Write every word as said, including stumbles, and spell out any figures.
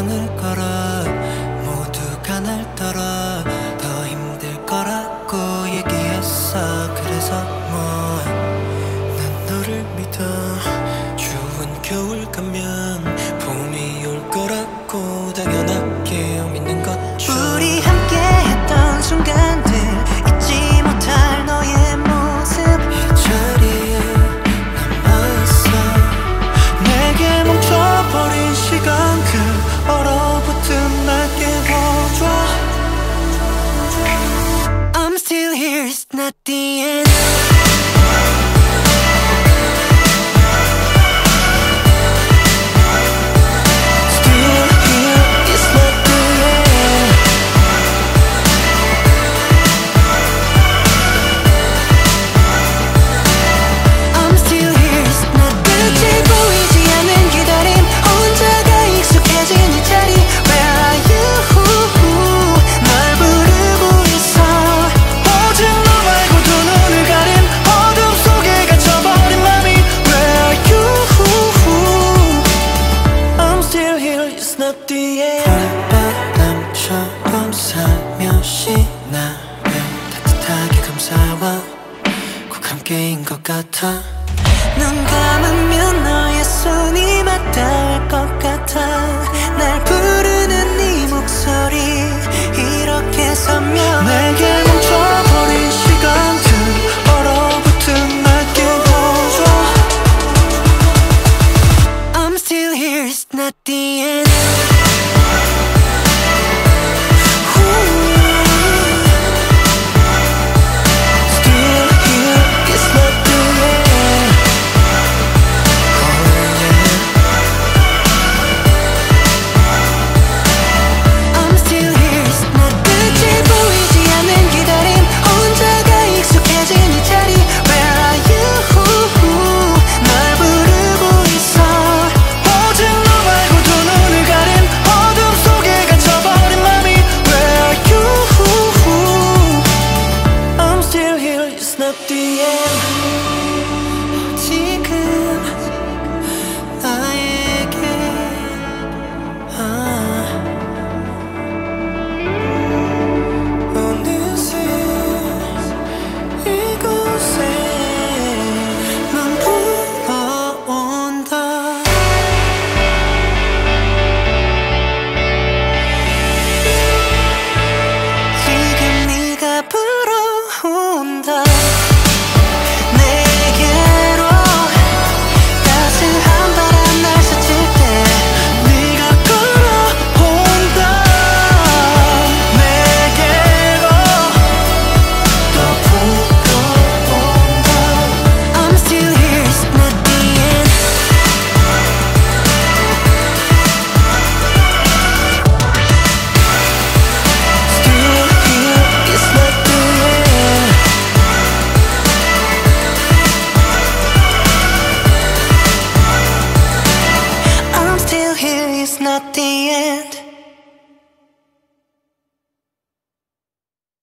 않을 거라. 모두가 날 따라 더 힘들 거라고 얘기했어. 그래서 뭐 난 너를 믿어. 추운 겨울 가면 봄이 올 거라고 당연하게 믿는 것죠. 우리 함께 했던 순간들 잊지 못할 너의 모습 이 자리에 남아있어. 내게 멈춰버린 시간 그 얼어붙은 날 깨워줘. I'm still here, it's not the end. Not the end.